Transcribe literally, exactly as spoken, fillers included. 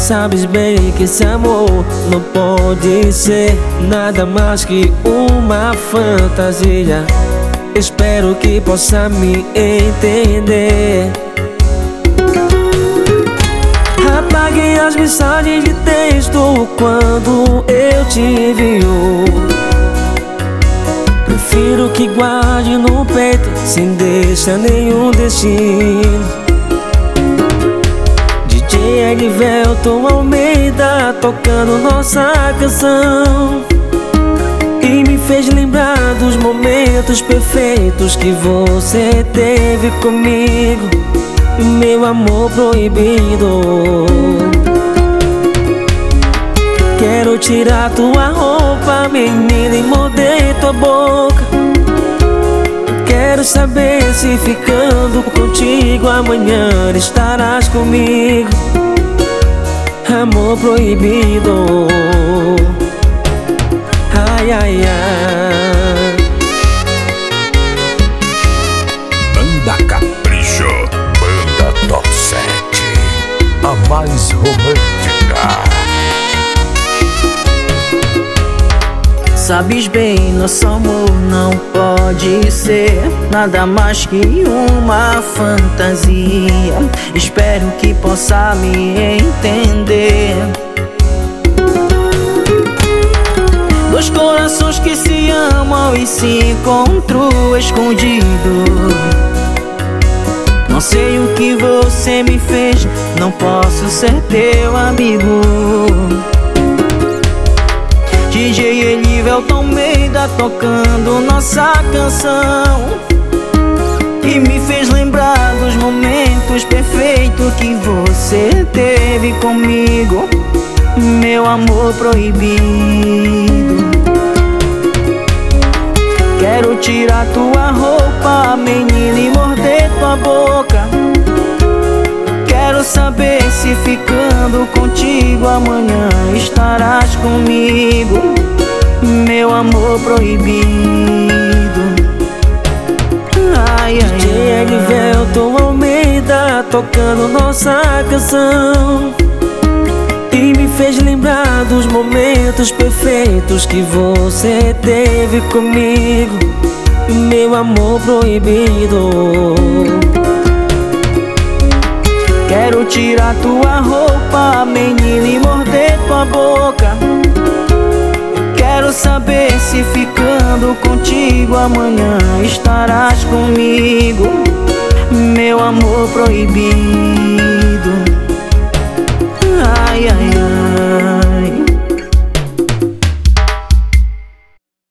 Sabes bem que esse amor não pode ser nada mais que uma fantasia. Espero que possa me entender. Apague as mensagens de texto quando eu te envio. Prefiro que guarde no peito sem deixar nenhum destino. D J Edvelton Almeida tocando nossa canção e me fez lembrar dos momentos perfeitos que você teve comigo, meu amor proibido. Quero tirar tua roupa, menina, e morder tua boca. Quero saber se ficando contigo amanhã estarás comigo, amor proibido. Ai, ai, ai. Banda Capricho, Banda Top sete, a mais romântica. Sabes bem, nosso amor não pode ser nada mais que uma fantasia. Espero que possa me entender. Dois corações que se amam e se encontram escondido. Não sei o que você me fez, não posso ser teu amigo. D J Edvelton Almeida tocando nossa canção e me fez lembrar dos momentos perfeitos que você teve comigo, meu amor proibido. Quero tirar tua roupa, menina, e morder tua boca. Quero saber se ficando contigo amanhã estarás comigo, meu amor proibido. Ai, ai, D J Edvelton Almeida tocando nossa canção e me fez lembrar dos momentos perfeitos que você teve comigo, meu amor proibido. Quero tirar tua roupa, menina, e morder tua boca. Quero saber se ficando contigo amanhã estarás comigo, meu amor proibido.